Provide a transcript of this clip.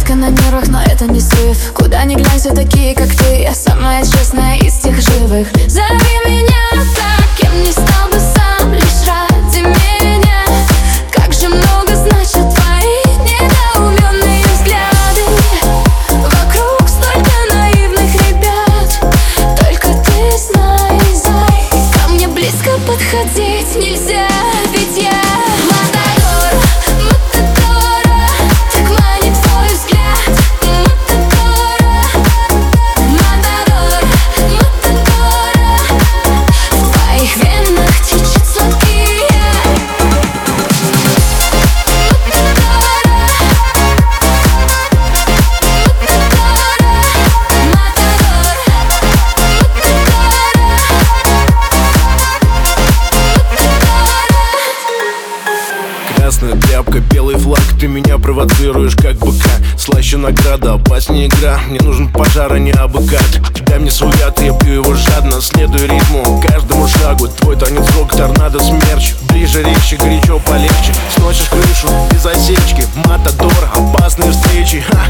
Лихорадка на нервах, но это не срыв. Куда ни глянь, все такие, как ты. Я самая честная из тех живых. Зови меня так, кем не стал бы сам, лишь ради меня. Как же много значат твои недоуменные взгляды. Вокруг столько наивных ребят, только ты знай, ко мне близко подходить нельзя, ведь я красная тряпка, белый флаг. Ты меня провоцируешь, как быка. Слаще награда, опаснее игра. Мне нужен пожар, а не абыкат. Дай мне свой яд, я пью его жадно. Следуй ритму, каждому шагу. Твой танец рок, торнадо, смерч. Ближе, резче, горячо, полегче. Сносишь крышу без осечки. Матадор, опасные встречи. Ха!